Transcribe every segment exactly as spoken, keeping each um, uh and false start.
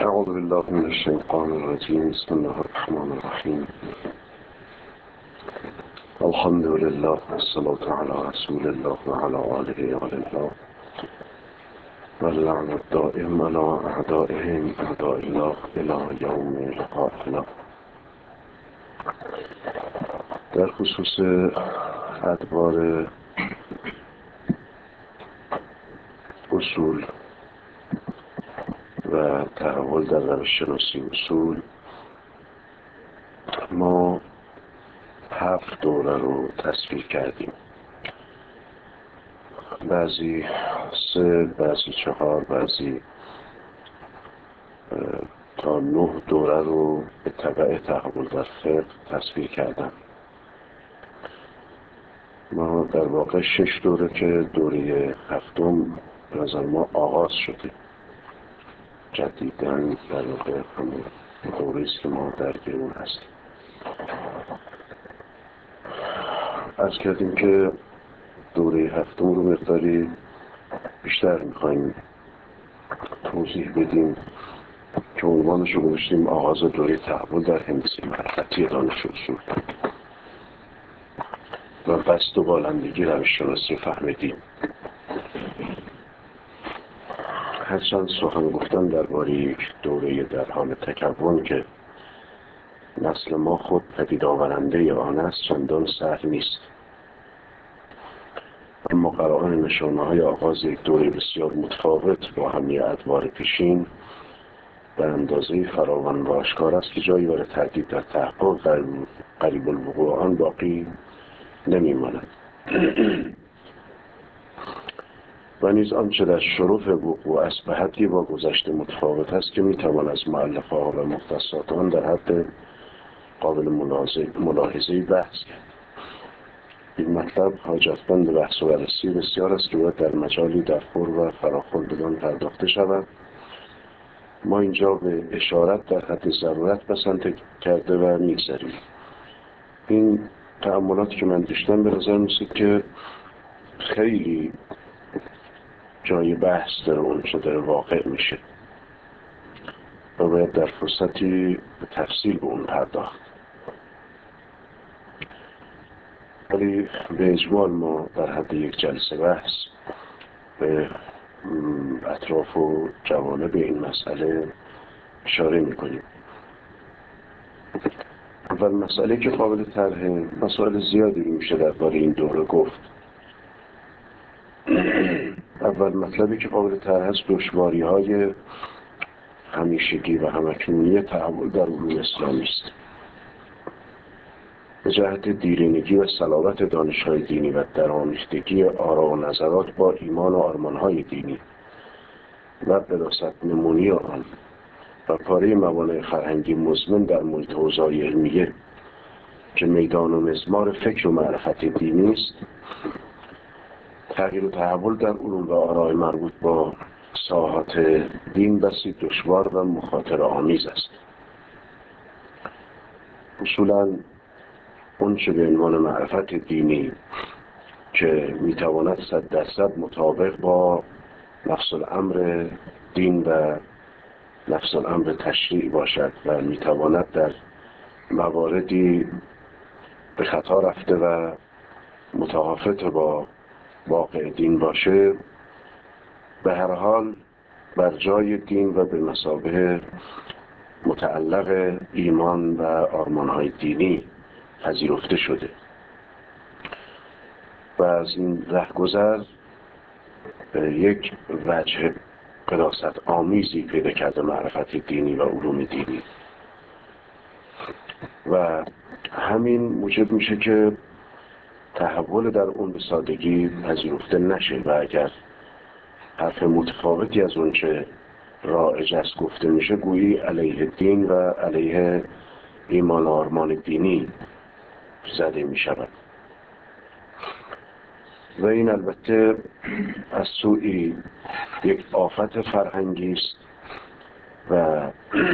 أعوذ بالله من الشيطان الرجيم. بسم الله الرحمن الرحيم. الحمد لله والصلاة على رسول الله وعلى آله وعلى واللعنة الدائم على أعدائهم أعداء الله إلى يوم لقائنا. در خصوص ادوار اصول و تحول در روش شناسی اصول ما هفت دوره رو تصویر کردیم، بعضی سه، بعضی چهار، بعضی تا نه دوره رو به تبع تحول در فقه تصویر کردم. ما در واقع شش دوره که دوره هفتم نظر ما آغاز شده، جدیدن در واقع همون دوره‌ایست که ما در اون هستیم. عرض کردیم که دوره هفتم رو مقداری بیشتر میخواییم توضیح بدیم که عنوانش رو گذاشتیم آغاز دوره تحول در هندسه معرفتی دانش اصول و بست و بالندگی روش شناسی فهم دین. هرچند سخن گفتن درباره یک دوره در حال تکون که نسل ما خود پدید آورنده آن است چندان سهل نیست، اما قرائن نشانه های آغاز یک دوره بسیار متفاوت با همه ادوار پیشین به اندازه فراوان و آشکار است که جایی برای تردید در تحقق قریب الوقوع آن باقی نمیماند. و نیز آنچه در شرف وقوع است به حدی با گذشته متفاوت است که میتوان از مؤلفه ها و مختصات آن در حد قابل ملاحظه بحث کرد. این مطلب حاجتمند بحث و بررسی بسیار است که باید در مجالی در خور و فراخور بدان پرداخته شود. ما اینجا به اشارت در حد ضرورت بسنده کرده و میگذاریم. این تأملاتی که من داشتم به نظر میسید که خیلی جای بحث داره، اونجا داره واقع میشه و باید در فرصتی به تفصیل به اون پرداخت. ولی به اجمال ما در حد یک جلسه بحث به اطراف و جوانب این مسئله اشاره میکنیم. اول مسئله که قابل طرحه، مسائل زیادی میشه درباره این دوره گفت. اول مطلبی که قابل طرح است دشواری های همیشگی و همکنونی تحول در علوم اسلامی است. به جهت دیرینگی و صلابت دانش‌های دینی و درآمیختگی آرا و نظرات با ایمان و آرمان‌های دینی و بلاست نمونی آن و پاره موانع فرهنگی مزمن در محیط حوزه‌های علمیه که میدان و مزمار فکر و معرفت دینی است، تغییر و تحول در علوم و آراء مربوط با ساحات دین بسی دشوار و مخاطره آمیز است. اصولاً اون چه به عنوان معرفت دینی که میتواند صد درصد مطابق با نفس الامر دین و نفس الامر تشریع باشد و میتواند در مواردی به خطا رفته و متعافت با واقع دین باشه، به هر حال بر جای دین و به مثابه متعلق ایمان و آرمان‌های دینی پذیرفته شده و از این رهگذر یک وجه قداست آمیزی پیدا کرده معرفت دینی و علوم دینی و همین موجب میشه که تحول در اون به سادگی پذیرفته نشه و اگر حرف متفاوتی از اون چه رایج است گفته میشه گویی علیه دین و علیه ایمان و آرمان دینی زده میشود و این البته از سوی یک آفت فرهنگی است و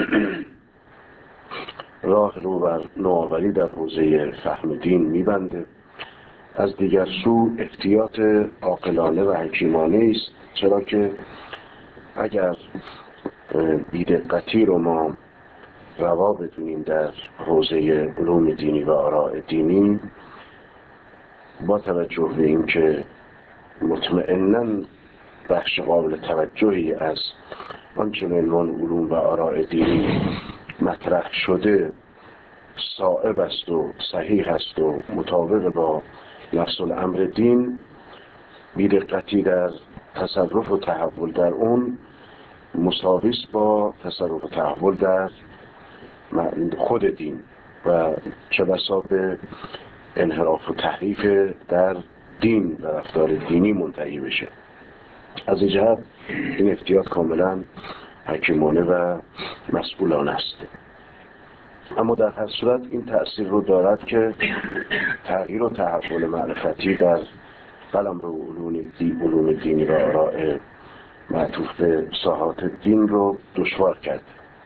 راه رو بر نوآوری در حوزه فهم دین میبنده. از دیگر سو احتیاط عاقلانه و حکیمانه است، چرا که اگر بی‌دقتی رو ما روا بدونیم در حوزه علوم دینی و آراء دینی، با توجه به اینکه مطمئناً بخش قابل توجهی از آنچه به عنوان علوم و آراء دینی مطرح شده صائب است و صحیح است و مطابق با نفس الامر دین، بی‌دقتی در تصرف و تحول در اون مساوی است با تصرف و تحول در خود دین و چه بسا به انحراف و تحریف در دین و رفتار دینی منتهی بشه. از این جهت این احتیاط کاملا حکیمانه و مسئولانه است. اما در هر صورت این تأثیر رو دارد که تغییر و تحول معرفتی در قلمرو علوم دینی و آراء معطوف به ساحات دین رو دشوار کرد.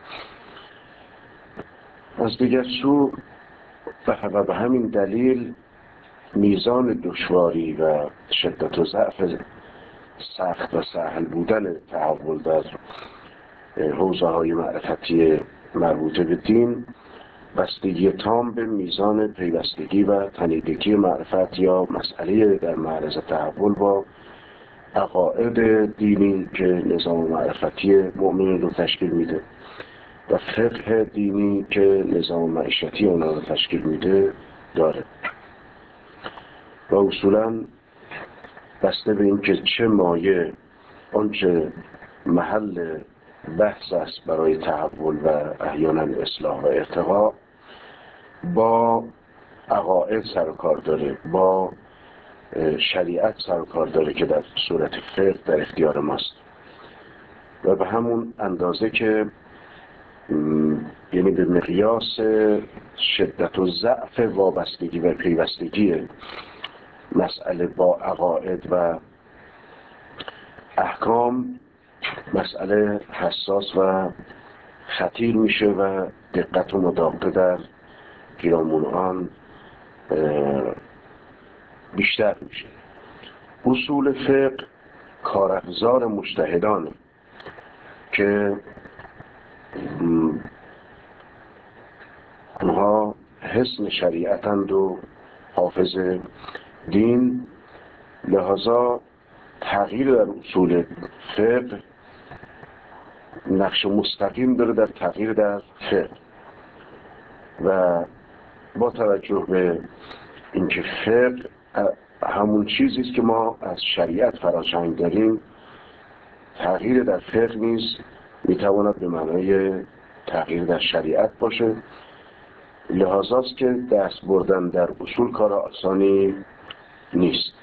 از دیگر سو و به همین دلیل میزان دشواری و شدت و ضعف سخت و سهل بودن تحول در حوزه های معرفتی مربوطه به دین بستگی تام به میزان پیوستگی و تنیدگی معرفت یا مسئله در معرض تحول با عقاید دینی که نظام معرفتی مؤمنین رو تشکیل میده و فقه دینی که نظام معیشتی اونا رو تشکیل میده داره. و اصولاً بسته به اینکه چه مایه آنچه محل بحث است برای تحول و احیانا اصلاح و ارتقا با عقاید سر و کار داره، با شریعت سر و کار داره که در صورت فقه در اختیار ماست و به همون اندازه که یعنی به مقیاس شدت و ضعف وابستگی و پیوستگی مسئله با عقاید و احکام مسئله حساس و خطیر میشه و دقت و مداقه در پیرامون آن بیشتر میشه. اصول فقه کارافزار مجتهدانه که اونها حسن شریعتند و حافظ دین، لحاظا تغییر در اصول فقه نقش مستقیم داره در تغییر در فقه و با توجه به اینکه فقه همون چیزی است که ما از شریعت فراچنگ داریم، تغییر در فقه نیز میتواند به معنای تغییر در شریعت باشه. لحاظاست که دست بردن در اصول کار آسانی نیست.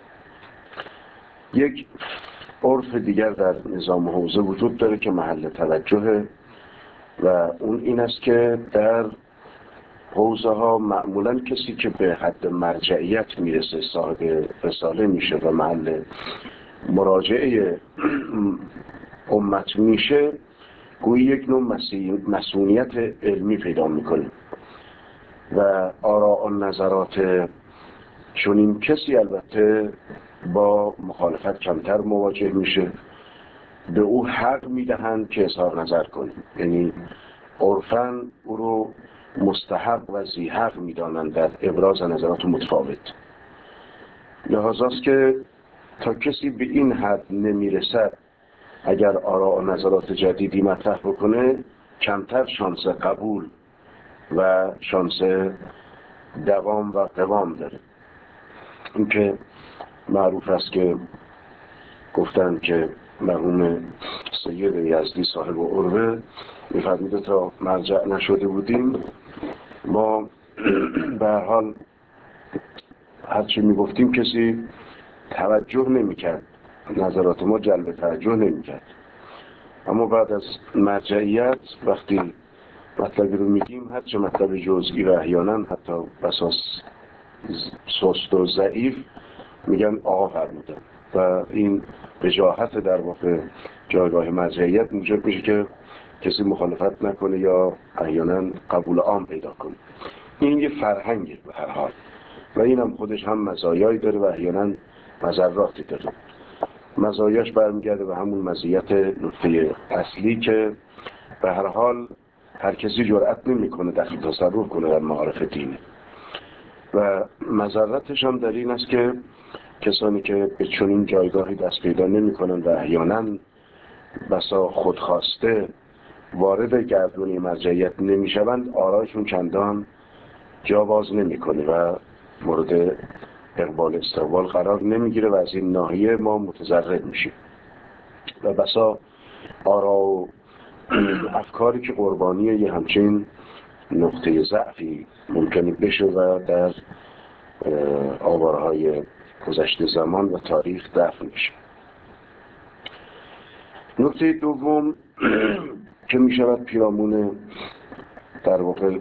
یک عرف دیگر در نظام حوزه وجود داره که محل توجهه و اون این است که در حوزه ها معمولا کسی که به حد مرجعیت میرسه صاحب رساله میشه و محل مراجعه امت میشه، گویی یک نوع مسئولیت علمی پیدا میکنه و آراء و نظرات چنین کسی البته با مخالفت کمتر مواجه میشه. به او حق میدهند که اظهار نظر کنه، یعنی عرفاً او رو مستحق و ذی حق میدانند در ابراز نظرات متفاوت. لحاظاست که تا کسی به این حد نمیرسد اگر آراء و نظرات جدیدی مطرح بکنه کمتر شانس قبول و شانس دوام و قوام داره. این که معروف است که گفتن که مرحوم سید یزدی صاحب عروه می‌فرموده تا مرجع نشده بودیم ما به هر حال هرچی میگفتیم کسی توجه نمی‌کرد، نظرات ما جلب توجه نمی‌کرد، اما بعد از مرجعیت وقتی مطلبی رو میگیم هرچه مطلب جزئی و احیانا حتی بساس سست و ضعیف میگن آقا فرمودن و این وجاهت در واقع جایگاه مرجعیت موجب میشه که کسی مخالفت نکنه یا احیانا قبول عام پیدا کنه. این یه فرهنگه به هر حال و این هم خودش هم مزایایی داره و احیانا مضراتی داره. مزایاش برمیگرده به همون مزیت نکته اصلی که به هر حال هر کسی جرأت نمیکنه دخل تصرف کنه در معارف دینی و مضرتش هم در این است که کسانی که به چنین جایگاهی دست پیدا نمیکنن و احیانا بسا خودخواسته وارد گردونی مرجعیت نمیشوند، آرایشون چندان جا باز نمیکنه و مورد اقبال استقبال قرار نمیگیره و از این ناحیه ما متضرر میشیم و بسا آرا و افکاری که قربانی یه همچین نقطه ضعفی ممکنه بشه و در آوارهای گذشته زمان و تاریخ دفن میشه. نکته دوم که میشود پیرامون در واقع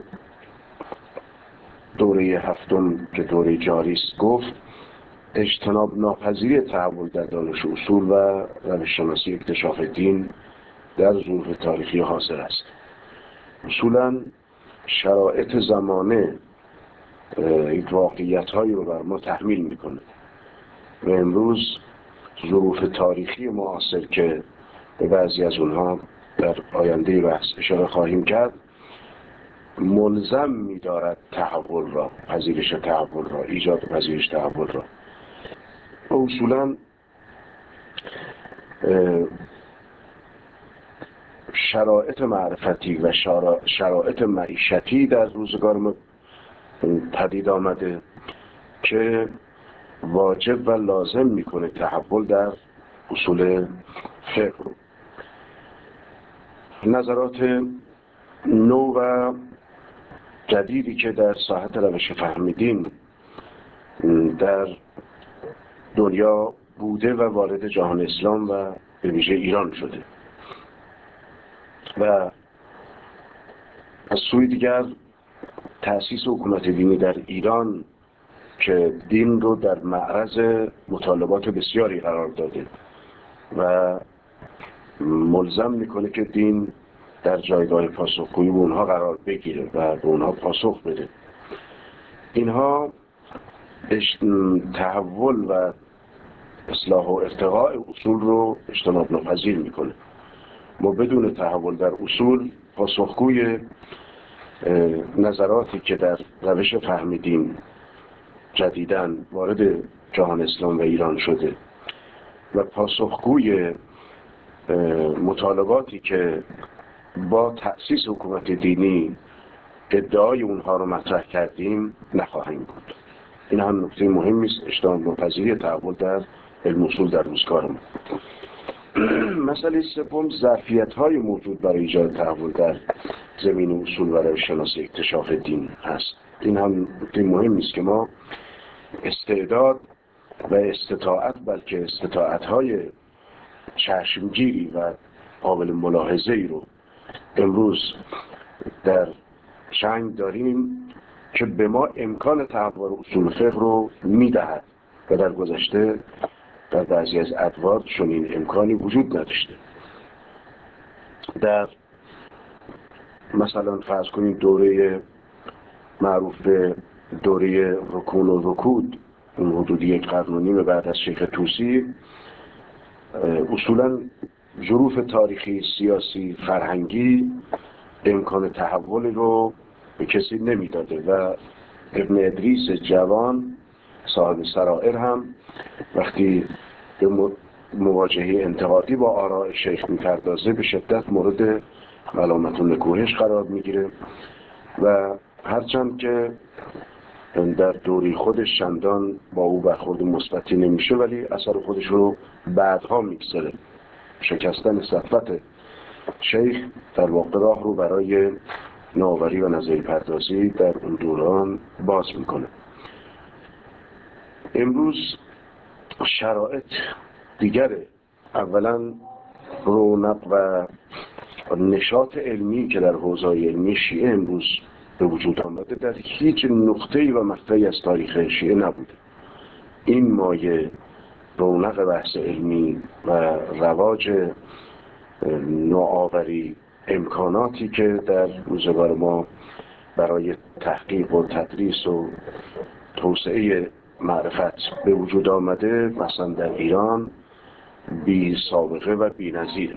دوره هفتم که دوره جاری است گفت، اجتناب ناپذیری تحول در دانش اصول و روش شناسی اکتشاف دین در ظروف تاریخی حاصل است. اصولاً شرایط زمانه این واقعیت هایی رو بر ما تحمیل میکنه و امروز ظروف تاریخی معاصر که به بعضی از اونها در آینده بحث اشاره خواهیم کرد ملزم می‌دارد تحول را، پذیرش تحول را، ایجاد پذیرش تحول را. و اصولاً شرایط معرفتی و شرایط معیشتی در روزگار ما پدید آمده که واجب و لازم میکنه تحول در اصول فقه رو. نظرات نو و جدیدی که در ساحت روش فهمیدیم در دنیا بوده و وارد جهان اسلام و به ویژه ایران شده و از سوی دیگر تأسیس حکومت دینی در ایران که دین رو در معرض مطالبات بسیاری قرار داده و ملزم میکنه که دین در جایگاه پاسخگویی به اونها قرار بگیره و به اونها پاسخ بده. اینها تحول و اصلاح و ارتقاء اصول رو اجتناب ناپذیر میکنه. ما بدون تحول در اصول پاسخگوی نظراتی که در روش فهمیدیم جدیداً وارد جهان اسلام و ایران شده و پاسخگوی مطالباتی که با تأسیس حکومت دینی ادعای اونها رو مطرح کردیم نخواهیم بود. این هم نکته مهمی است، اجتناب ناپذیری تحول در علم اصول در روزگار ما. مسئله سوم ظرفیت‌های موجود برای ایجاد تحول در زمین اصول و روش شناسی اکتشاف دین هست. این هم نکته مهمی است که ما استعداد و استطاعت، بلکه استطاعت‌های چشمگیری و قابل ملاحظه‌ای رو امروز در چنگ داریم که به ما امکان تحول اصول فقه رو میدهد و در گذشته در بعضی از ادوار چنین امکانی وجود نداشته. در مثلا فرض کنید دوره معروف به دوره رکون و رکود، اون حدود یک قرن و نیم بعد از شیخ طوسی، اصولا ظروف تاریخی، سیاسی، فرهنگی امکان تحول رو به کسی نمیداده و ابن ادریس جوان صاحب سرائر هم وقتی به مواجهه انتقادی با آراء شیخ می‌پردازه به شدت مورد ملامت و نکوهش قرار میگیره و هرچند که در دوری خودش چندان با او برخورد مثبتی نمیشه ولی اثر خودش رو بعدها میگذاره. شکستن سطوت شیخ در واقع راه رو برای نوآوری و نظری پردازی در اون دوران باز میکنه. امروز شرایط دیگره. اولا رونق و نشاط علمی که در حوزه‌های علمی شیعه امروز به وجود آمده در هیچ نقطه‌ای و مقطعی از تاریخ شیعه نبوده. این مایه رونق بحث علمی و رواج نوآوری، امکاناتی که در روزگار ما برای تحقیق و تدریس و توسعه معرفت به وجود آمده مثلا در ایران بی سابقه و بی نظیر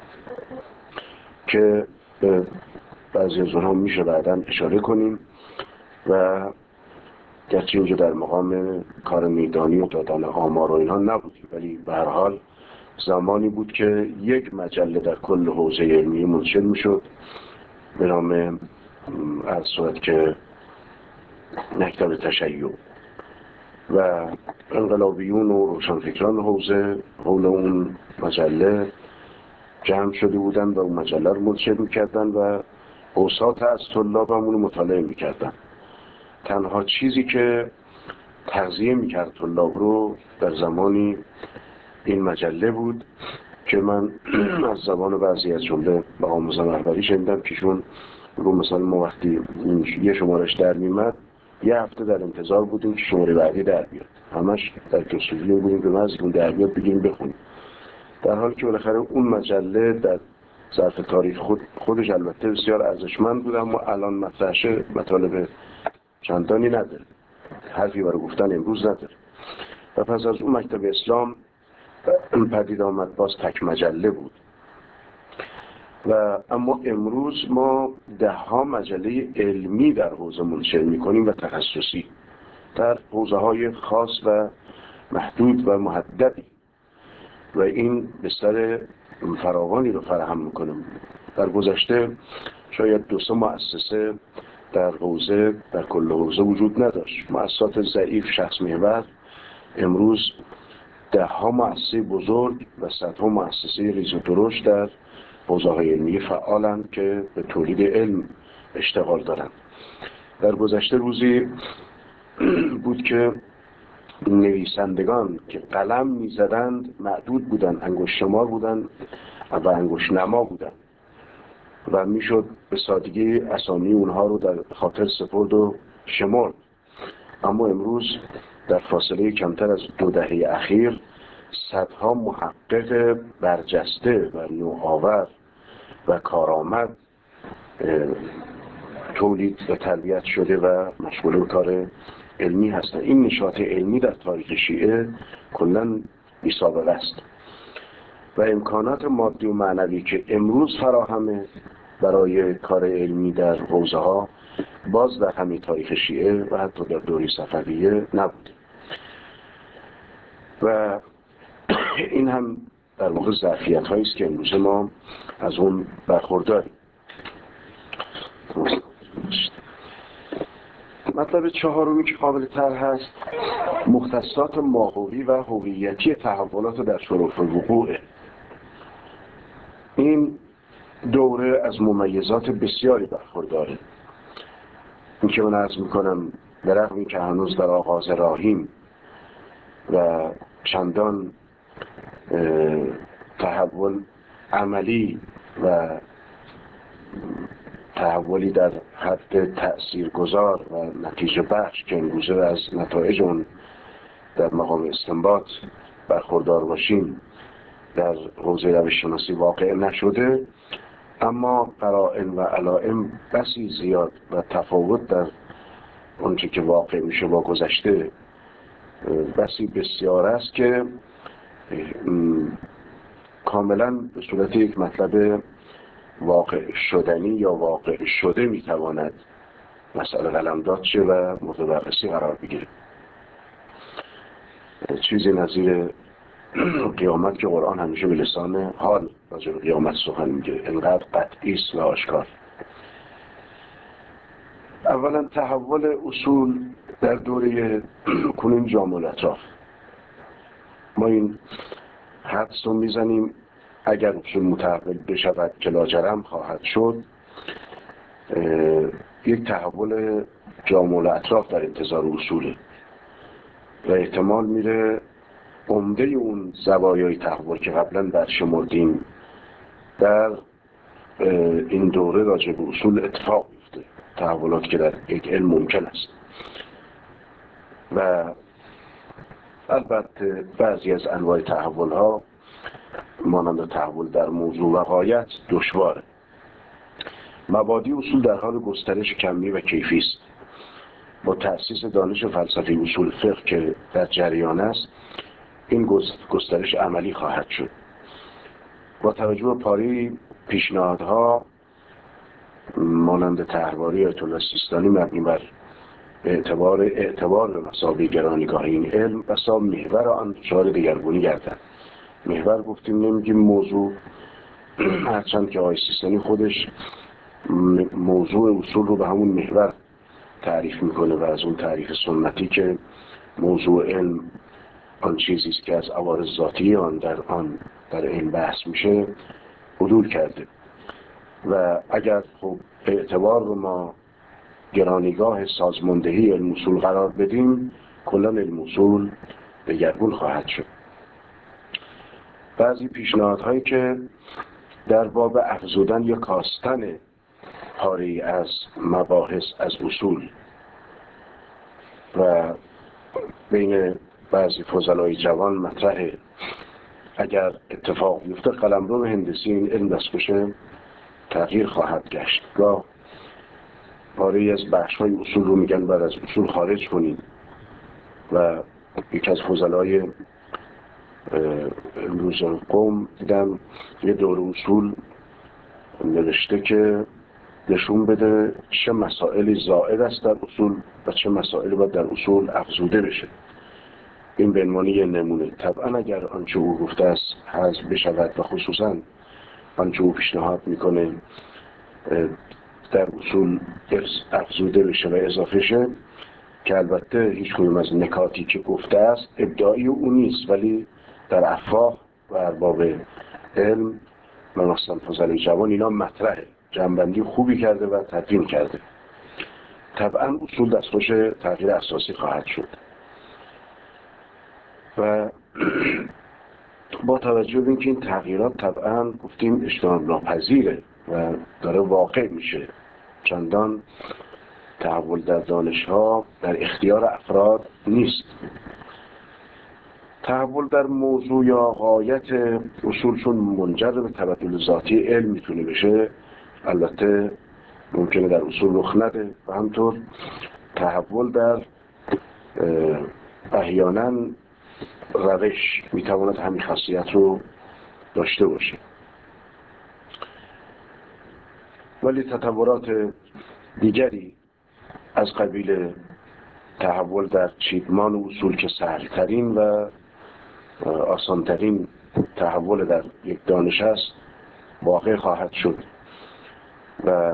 که بعضی از اونها میشه بعداً اشاره کنیم و گرچه اینجا در مقام کار میدانی و دادن آمار و اینها نبودیم، ولی به هر حال زمانی بود که یک مجله در کل حوزه علمی منتشر میشد به نام از صورت که مکتب تشیع و انقلابیون و روشنفکران حوزه حول اون مجله جمع شده بودن و اون مجله رو منتشر میکردن و اوساط از طلاب همون رو مطالعه میکردن. تنها چیزی که تغذیه میکرد طلاب رو در زمانی این مجله بود که من از زبان بعضی از جمله با آموزان رهبری شنیدم کهشون رو مثلا ما وقتی یه شمارش در میمد یه هفته در انتظار بودیم که شماره بعدی در بیاد، همش در جستجوی بودیم که از اون در بیاد بگیم بخونیم، در حالی که بالاخره اون مجله در ظرف تاریخ خود خودش البته بسیار ارزشمند بود، اما الان مطرحش مطالب چندانی نداره، حرفی برای گفتن امروز نداره. و پس از اون مکتب اسلام پدید آمد، باز تک مجله بود. و اما امروز ما ده ها مجله علمی در حوزه منتشر میکنیم و تخصصی در حوزه های خاص و محدود و محددی و این بستر فراوانی رو فراهم میکنیم. در گذشته شاید دو سه مؤسسه در حوزه در کل حوزه وجود نداشت، مؤسسات ضعیف شخص محور، امروز ده ها مؤسسه بزرگ و صدها مؤسسه ریز و درشت در حوزه های علمی فعالند که به تولید علم اشتغال دارند. در گذشته روزی بود که نویسندگان که قلم میزدند معدود بودند، انگشت شمار بودند و انگشت نما بودند و میشد به سادگی اسامی اونها رو در خاطر سپرد و شمرد. اما امروز در فاصله کمتر از دو دهه اخیر صدها محقق برجسته و نوآور و کارآمد تولید و تربیت شده و مشغول به کار علمی هستند. این نشاط علمی در تاریخ شیعه کلاً بی سابقه است و امکانات مادی و معنوی که امروز فراهمه برای کار علمی در حوزه ها باز در همین تاریخ شیعه و حتی در دوره صفویه نبود و این هم در واقع ظرفیت هایی است که امروز ما از اون برخورداریم. مطلب چهارمی که قابل طرح هست مختصات ماهوی و هویتی تحولات در شرف وقوع. این دوره از ممیزات بسیاری برخورداره. این که من عرض میکنم به رغم این که هنوز در آغاز راهیم و چندان تحول عملی و تحولی در حد تأثیرگذار و نتیجه بخش که امروزه از نتایج اون در مقام استنباط برخوردار باشیم در حوزه روش شناسی واقع نشده، اما قرائن و علائم بسی زیاد و تفاوت در اونچه که واقع میشه با گذشته بسی بسیار است که کاملا به صورت یک مطلب واقع شدنی یا واقع شده میتواند مسئله قلمداد شه و مورد بررسی قرار بگیره. چیزی نظیر قیامت که قرآن همیشه به لسان حال راجع به قیامت سخن میگه، انقدر قطعی است و آشکار. اولا تحول اصول در دوره کنون جامع الاطراف، ما این حدس رو میزنیم اگر اصول متحول بشود که لاجرم خواهد شد، یک تحول جامع الاطراف در انتظار اصوله و احتمال میره عمده اون زوایای تحول که قبلا برشمردیم در این دوره راجع به اصول اتفاق بیفته، تحولات که در یک علم ممکن است. و البته بعضی از انواع تحول ها مانند تحول در موضوع و غایت دشواره. مبادی اصول در حال گسترش کمی و کیفی است. با تأسیس دانش فلسفه اصول فقه که در جریان است، این گسترش عملی خواهد شد. با توجه به پاره پیشنهادها مانند طرحواره آیت الله سیستانی مبنی بر اعتبار اعتبار به مثابه گرانیگاه این علم بسا محور آن دچار دگرگونی گردد. محور گفتیم نمیگیم موضوع، هرچند که آقای سیستانی خودش موضوع اصول رو به همون محور تعریف میکنه و از اون تعریف سنتی که موضوع علم آن چیزی است که از عوارض ذاتی آن در آن در این بحث میشه عدول کرده. و اگر خب اعتبار رو ما گرانیگاه سازماندهی علم اصول قرار بدیم، کلا علم اصول دگرگون خواهد شد. بعضی پیشنهادهایی که در باب افزودن یا کاستن پاره‌ای از مباحث از اصول و بین بعضی فضلای جوان مطرحه، اگر اتفاق بیفته قلمرو هندسی این علم دستخوش تغییر خواهد گشت. گاه پاره‌ای از بخش‌های اصول رو میگن بعد از اصول خارج کنید و یکی از فضلای امروز قوم دیدم یه دور اصول نوشته که نشون بده چه مسائلی زائد است در اصول و چه مسائلی باید در اصول افزوده بشه. این به عنوان یه نمونه. طبعا اگر آنچه او گفته است حذف بشود و خصوصا آنچه او پیشنهاد میکنه در اصول افزوده بشه و اضافه شه، که البته هیچ کدوم از نکاتی که گفته است ابداعی او نیست، ولی در افواه و ارباب علم و مثلا فضل جوان اینا مطرحه، جنبندی خوبی کرده و تدوین کرده. طبعا اصول دستخوش تغییر اساسی خواهد شد و با توجه به اینکه این تغییرات طبعا گفتیم اجتناب ناپذیره و داره واقع میشه، چندان تحول در دانش‌ها در اختیار افراد نیست. تحول در موضوع یا غایت اصول چون منجر به تبدل ذاتی علم میتونه بشه، البته ممکنه در اصول رخ نده و همطور تحول در احیانا روش میتواند همین خاصیت رو داشته باشه. ولی تطورات دیگری از قبیل تحول در چیدمان اصول که سهلترین و آسانترین تحول در یک دانش است واقع خواهد شد و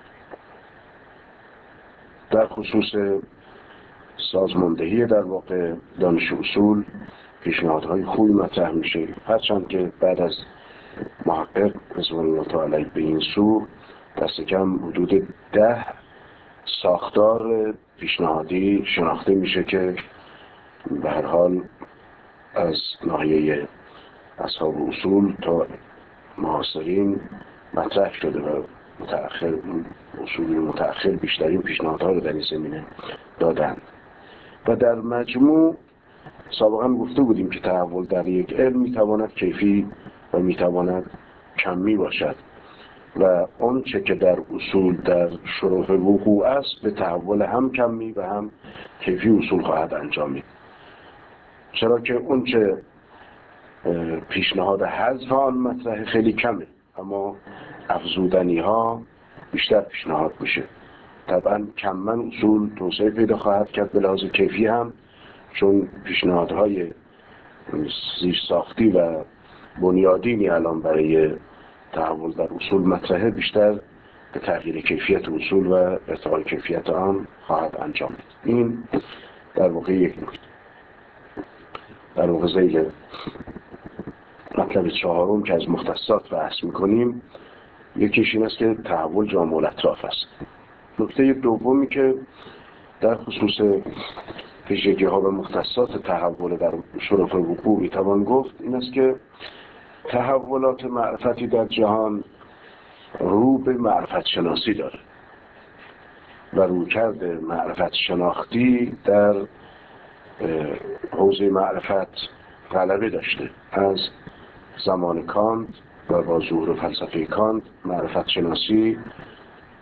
در خصوص سازماندهی در واقع دانش اصول پیشنهادهای خوبی مطرح میشه، هرچند که بعد از محقق رضوان الله تعالی به این سو دست کم حدود ده ساختار پیشنهادی شناخته میشه که به هر حال از ناحیه اصحاب اصول تا معاصرین مطرح شده و متأخر اصولی متأخر بیشترین پیشنهادها رو در این زمینه دادن. و در مجموع سابقا گفته بودیم که تحول در یک علم میتواند کیفی و میتواند کمی باشد و اون چه که در اصول در شروع وقوع است به تحول هم کمی و هم کیفی اصول خواهد انجامید، چرا که اون چه پیشنهاد حذف آن مطرح خیلی کمه اما افزودنی ها بیشتر پیشنهاد میشه. طبعا کمن اصول توسعه پیدا خواهد کرد به لحاظ کیفی هم، چون پیشنهادهای زیر ساختی و بنیادینی الان برای تحول در اصول مطرحه بیشتر به تغییر کیفیت اصول و ارتقای کیفیت آن خواهد انجامید. این در واقع یک نکته. در واقع ذیل مطلب چهارم که از مختصات بحث میکنیم یکیش این است که تحول جامع الاطراف است. نکته دومی که در خصوص ویژگی ها و مختصات تحول در شرف وقوع میتوان گفت این است که تحولات معرفتی در جهان رو به معرفت شناسی داره و رویکرد معرفت شناختی در حوزه معرفت غلبه داشته. از زمان کانت و با ظهور فلسفه کانت معرفت شناسی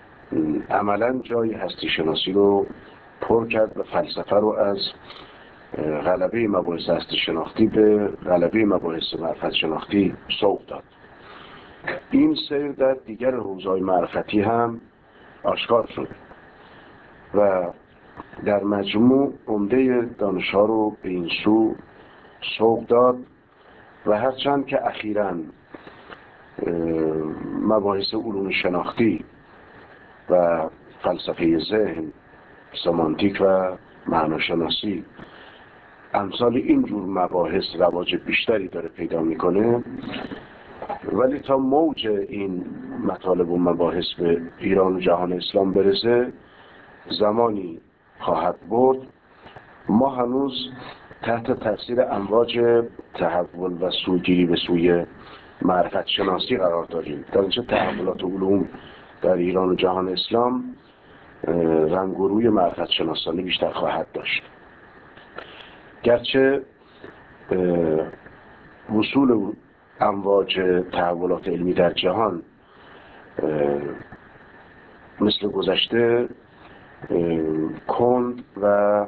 عملا جای هستی شناسی رو پر کرد و فلسفه رو از غلبه مباحث هستی شناختی به غلبه مباحث معرفت شناختی سوق داد. این سیر در دیگر حوزه‌های معرفتی هم آشکار شد و در مجموع عمده دانش‌ها رو به این سو سوق داد و هرچند که اخیراً مباحث علوم شناختی و فلسفه ذهن، سمانتیک و معناشناسی امثال اینجور مباحث رواج بیشتری داره پیدا میکنه، ولی تا موج این مطالب و مباحث به ایران و جهان اسلام برسه زمانی خواهد برد. ما هنوز تحت تاثیر امواج تحول و سوگیری به سوی معرفت شناسی قرار داریم. در اینجا تحولات علوم در ایران و جهان اسلام رنگ و روی معرفت شناسانی بیشتر خواهد داشت. گرچه وصول امواج تحولات علمی در جهان مثل گذشته کند و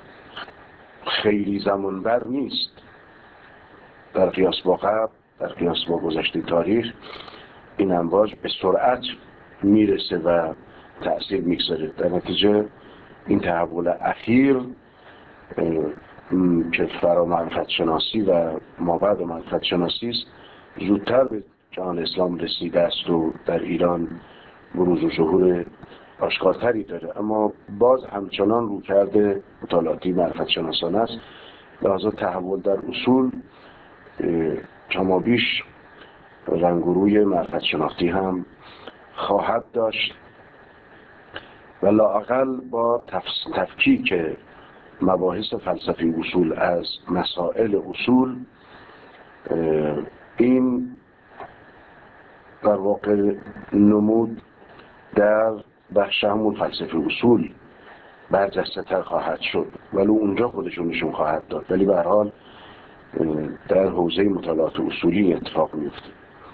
خیلی زمانبر نیست در قیاس با قبل، در قیاس با گذشته تاریخ. این امواج به سرعت میرسه و تأثیر میگذاره. در نتیجه این تحول اخیر که فرا معرفت شناسی و مابعد معرفت شناسی است زودتر به جهان اسلام رسیده است و در ایران بروز و ظهور آشکارتری داره، اما باز همچنان رویکرد مطالعاتی معرفت شناسان است. لحاظا تحول در اصول کما بیش رنگ و روی معرفت شناختی هم خواهد داشت و لااقل با تفکیک مباحث فلسفی اصول از مسائل اصول این در واقع نمود در بخش همون فلسفه اصول برجسته تر خواهد شد، ولی اونجا خودشون نشون خواهد داد، ولی به هر حال در حوزه مطالعات اصولی اتفاق میفته.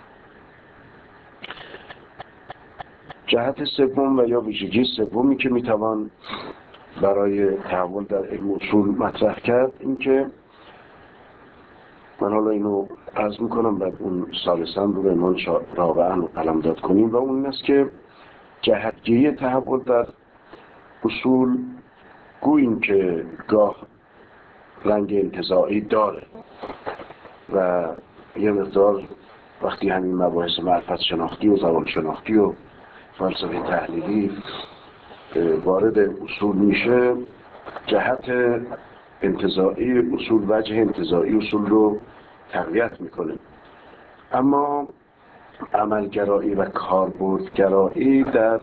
جهت سوم و یا ویژگی سومی که میتوان برای تحول در علم اصول مطرح کرد این که من حالا اینو عرض میکنم بعد اون ثالثاً رو به عنوان رابعاً قلمداد کنیم و اون این است که جهتگیری تحول در اصول گوییم که گاه رنگ انتزاعی داره و یه مقدار وقتی همین مباحث معرفت شناختی و زبان شناختی و فلسفه تحلیلی وارد اصول میشه، جهت انتزاعی اصول، وجه انتزاعی اصول رو تقویت میکنه. اما عملگرایی و کاربردگرایی در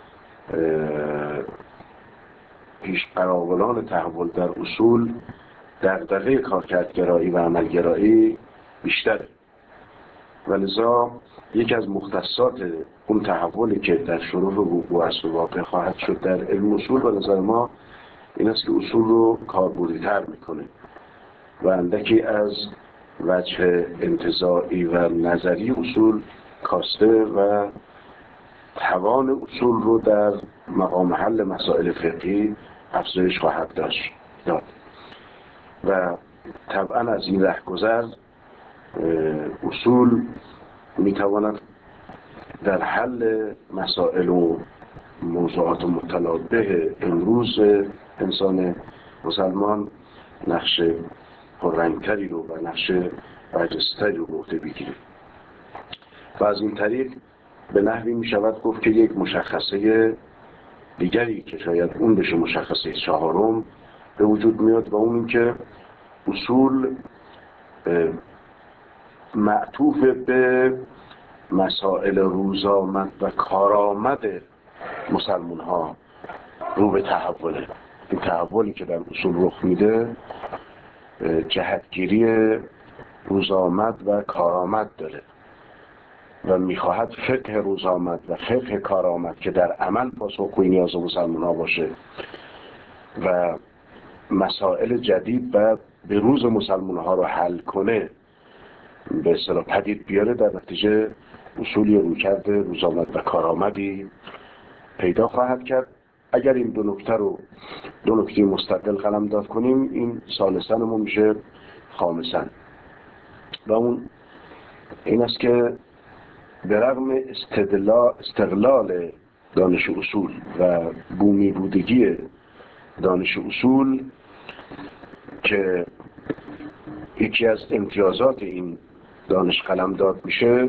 پیش قراولان تحول در اصول دغدغه کارکردگرایی و عملگرایی بیشتره و لذا یکی از مختصات اون تحولی که در شروع وقوع است و واقع خواهد شد در علم اصول به نظر ما این است که اصول رو کاربردی تر میکنه و اندکی از وجه انتزاعی و نظری اصول کاسته و توان اصول رو در مقام حل مسائل فقهی افزایش خواهد داشت و طبعا از این رهگذر اصول میتواند در حل مسائل و موضوعات متلاطم امروز انسان مسلمان نقش پررنگتری رو و نقش برجسته‌تری رو به عهده بگیره و از این طریق به نحوی می شود گفت که یک مشخصه دیگری که شاید اون بشه مشخصه چهارم به وجود میاد و اون این که اصول معطوف به مسائل روزآمد و کارآمد مسلمان ها رو به تحوله. این تحولی که در اصول رخ میده جهتگیری روزآمد و کارآمد داره و میخواهد فقه روزآمد و فقه کارآمد که در عمل پاسخگوی نیاز مسلمان ها باشه و مسائل جدید و به روز مسلمان ها رو حل کنه به اصطلاح پدید بیاره، در نتیجه اصولی رویکرد روزآمد و کارآمدی پیدا خواهد کرد اگر این دو نکته رو دو نکته مستقل قلمداد کنیم، این ثالثاًمون میشه خامساً، و اون این است که به رغم استدلال استقلال دانش اصول و بومی بودگی دانش اصول که یکی از امتیازات این دانش قلمداد میشه،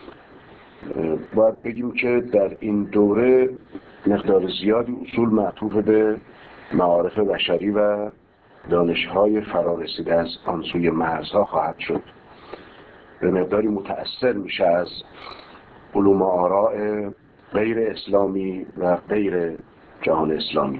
باید بگیم که در این دوره مقدار زیادی اصول معطوف به معارف بشری و دانش‌های فرارسیده از آن سوی مرزها خواهد شد. به مقداری متأثر میشه از علوم آراء غیر اسلامی و غیر جهان اسلامی،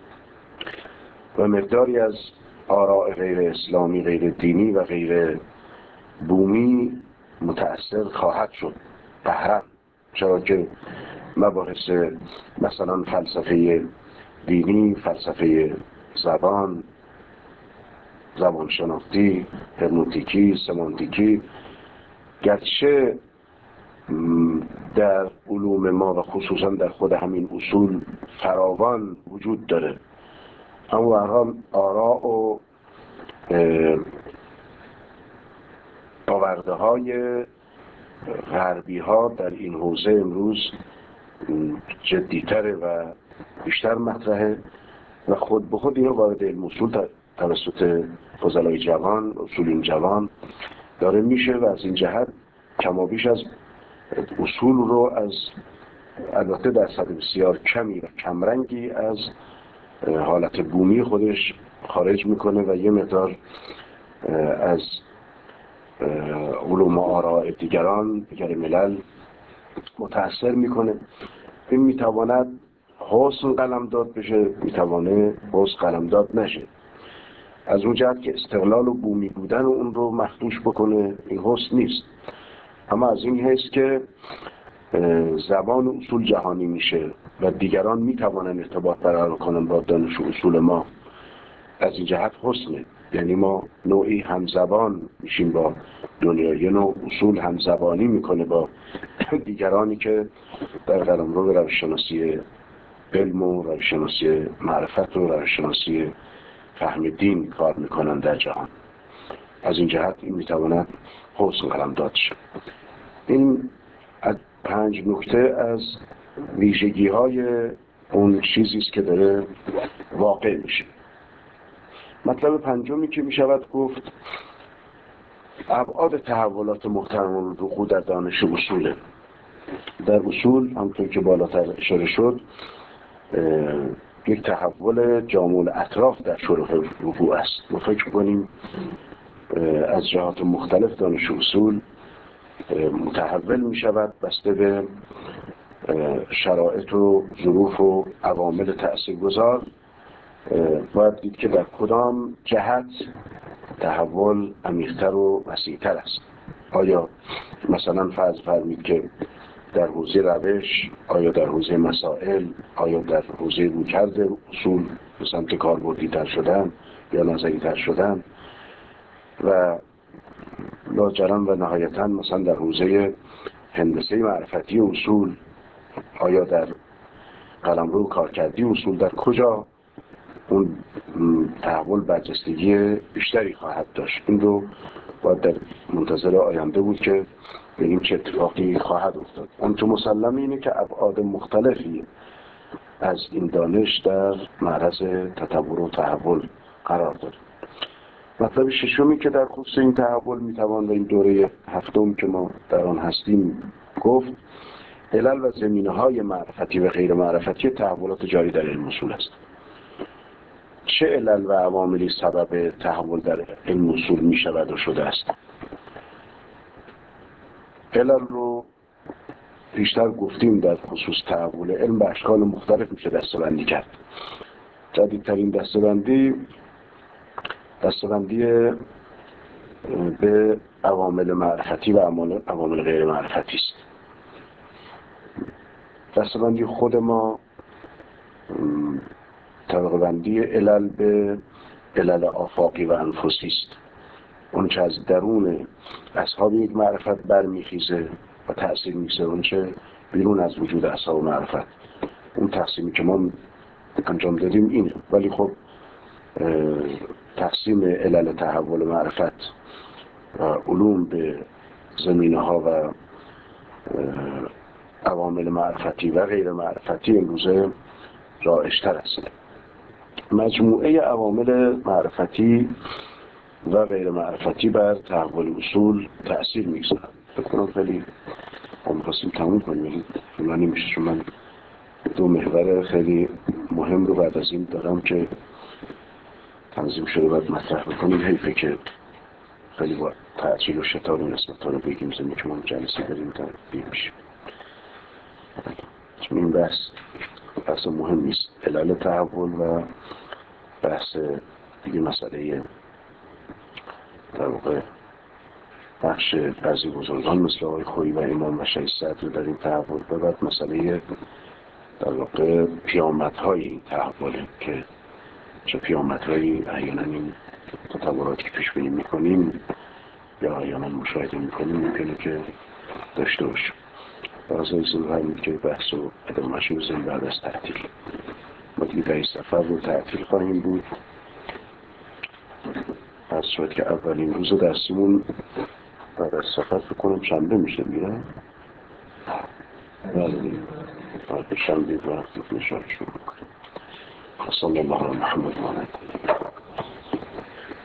و مقداری از آراء غیر اسلامی، غیر دینی و غیر بومی متأثر خواهد شد قهرن، چرا که مباحث مثلا فلسفه دینی، فلسفه زبان، زبان شناختی، هرمنوتیکی، سمانتیکی، گرچه در علوم ما و خصوصا در خود همین اصول فراوان وجود داره، اما هر آراء و آورده های غربی ها در این حوزه امروز جدیتره و بیشتر مطرحه و خود به خود اینو وارد علم اصول توسط فضلای جوان، اصولین جوان داره میشه، و از این جهت کمابیش از اصول رو از البته در صد بسیار کمی و کمرنگی از حالت بومی خودش خارج میکنه و یه مقدار از علوم آراء دیگران، دیگر ملل متأثر میکنه. این میتواند حسن قلمداد بشه، میتوانه حسن قلمداد نشه، از اون جهت که استقلال و بومی بودن و اون رو مخدوش بکنه این حسن نیست، اما از این حیث که زبان اصول جهانی میشه و دیگران میتوانن ارتباط برقرار کنن با دانش اصول ما، از این جهت حسنه. یعنی ما نوعی همزبان میشیم با دنیا، یه نوع اصول همزبانی میکنه با دیگرانی که در قلمرو روش‌شناسی علم و روش‌شناسی معرفت و روش‌شناسی فهم دین کار میکنن در جهان. از این جهت این میتواند حسن قلمداد شد. این از پنج نکته از ویژگی های اون چیزی است که داره واقع میشه. مطلب پنجمی که میشود گفت ابعاد تحولات محترم الوقوع در دانش اصوله. در اصول همونطور که بالاتر اشاره شد یک تحول جامع اطراف در شرف وقوع است. ما فکر کنیم از جهات مختلف دانش اصول متحول می شود بسته به شرایط و ظروف و عوامل تأثیرگذار. باید دید که در کدام جهت تحول عمیق‌تر و وسیع‌تر است. آیا مثلا فرض فرمید که در حوزه روش، آیا در حوزه مسائل، آیا در حوزه رویکرد اصول به سمت کاربردی‌تر شدن یا نظری‌تر شدن، و لاجرم و نهایتاً مثلا در حوزه هندسه معرفتی اصول، آیا در قلمرو کارکردی اصول، در کجا اون تحول برجستگی بیشتری خواهد داشت. این رو باید در منتظر آینده بود که ببینیم چه اتفاقی خواهد افتاد. اون تو مسلم اینه که ابعاد مختلفی از این دانش در معرض تطور و تحول قرار داره. مطلب ششمی که در خصوص این تحول میتوان به این دوره هفتم که ما در آن هستیم گفت، علل و زمینه‌های معرفتی و غیر معرفتی تحولات جاری در علم اصول است. چه علل و عواملی سبب تحول در علم اصول می شود و شده است؟ علل رو بیشتر گفتیم در خصوص تحول علم به اشکال مختلف میشه دسته‌بندی کرد. جدیدترین دسته‌بندی دسته‌بندی به عوامل معرفتی و عوامل غیر معرفتی است. دسته‌بندی خود ما طبقه بندی علل به علل آفاقی و انفسی است. اون چه از درون اصحاب یک معرفت برمیخیزه و تأثیر میگذاره، اون چه بیرون از وجود اصحاب معرفت. اون تقسیمی که ما انجام دادیم اینه. ولی خب تقسیم علل تحول معرفت و علوم به زمینه ها و عوامل معرفتی و غیر معرفتی امروزه رایج‌تر است. مجموعه عوامل معرفتی و غیر معرفتی بر تحول اصول تأثیر میگذارد. فکر کنم خیلی می‌خواستیم تموم کنیم، من نمیشه، چون من دو محور خیلی مهم رو بعد از این دارم که تنظیم شده باید مطرح بکنیم. حیفه که خیلی با تعجیل و شتاب این اسمت ها رو بگیم زمین که من جلسه داریم تا بیم میشیم، چون این بحث بحث مهم نیست. علل تحول و بحث دیگه مسئله در واقع بخش بعضی بزرگان مثل آقای خویی و امام بشری صدر در این تحول و بعد مسئله در واقع پیامدهای این تحوله که چه پیامدهایی احیانا این تطوراتی که پیش بینی میکنیم یا احیانا مشاهده میکنیم ممکنه که داشته باشیم. باز این سنوهایی که بحث و ادامهش میزنیم بعد از تعطیل. ما دیگه در این سفر رو تعطیل خواهیم بود. از شاید که اولین روز درسیمون بعد از سفر فکر کنم شنبه میشه میرم بعد شنبه و نشان شروع میکنیم. صلی الله علیه محمد و آله